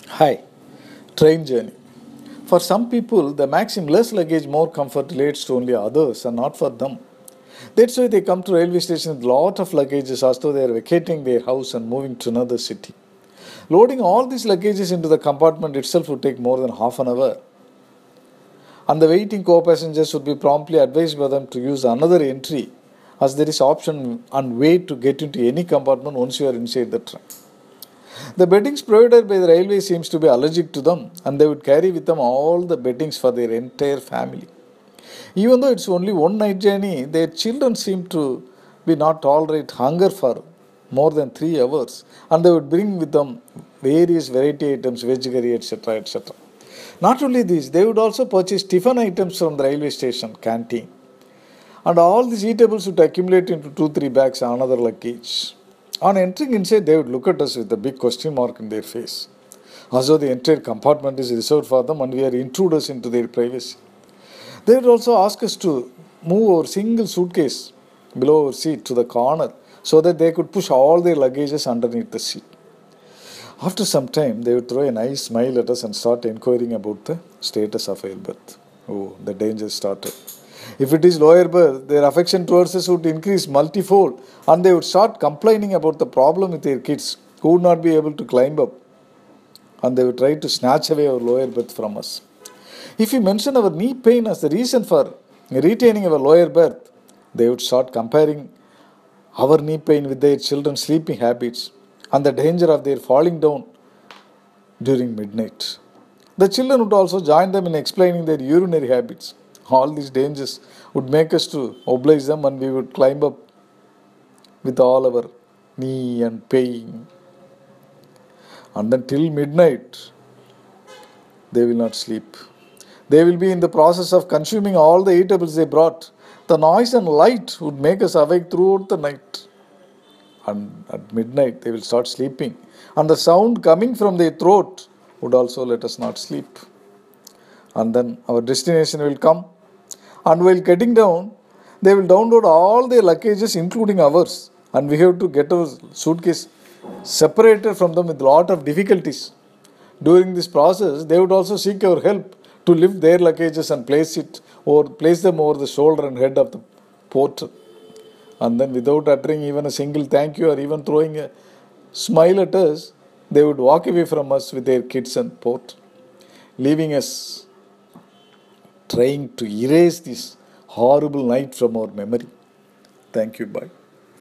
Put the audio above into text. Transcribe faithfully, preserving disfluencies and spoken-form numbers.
Hi, train journey. For some people, the maxim less luggage, more comfort relates to only others and not for them. That's why they come to railway station with lot of luggages as though they are vacating their house and moving to another city. Loading all these luggages into the compartment itself would take more than half an hour. And the waiting co-passengers would be promptly advised by them to use another entry as there is option and way to get into any compartment once you are inside the train. The beddings provided by the railway seems to be allergic to them, and they would carry with them all the beddings for their entire family. Even though it's only one night journey, their children seem to be not tolerate hunger for more than three hours, and they would bring with them various variety items, veg curry, et cetera, et cetera. Not only this, they would also purchase tiffin items from the railway station canteen, and all these eatables would accumulate into two, three bags, another luggage. On entering inside, they would look at us with a big question mark in their face, as though the entire compartment is reserved for them and we are intruders into their privacy. They would also ask us to move our single suitcase below our seat to the corner so that they could push all their luggages underneath the seat. After some time, they would throw a nice smile at us and start inquiring about the status of our berth. Oh, the danger started. If it is lower berth, their affection towards us would increase multifold and they would start complaining about the problem with their kids who would not be able to climb up, and they would try to snatch away our lower berth from us. If we mention our knee pain as the reason for retaining our lower berth, they would start comparing our knee pain with their children's sleeping habits and the danger of their falling down during midnight. The children would also join them in explaining their urinary habits. All these dangers would make us to oblige them, and we would climb up with all our knee and pain. And then till midnight, they will not sleep. They will be in the process of consuming all the eatables they brought. The noise and light would make us awake throughout the night. And at midnight, they will start sleeping. And the sound coming from their throat would also let us not sleep. And then our destination will come. And while getting down, they will download all their luggages, including ours. And we have to get our suitcase separated from them with a lot of difficulties. During this process, they would also seek our help to lift their luggages and place it or place them over the shoulder and head of the porter. And then without uttering even a single thank you or even throwing a smile at us, they would walk away from us with their kids and porter, leaving us trying to erase this horrible night from our memory. Thank you. Bye.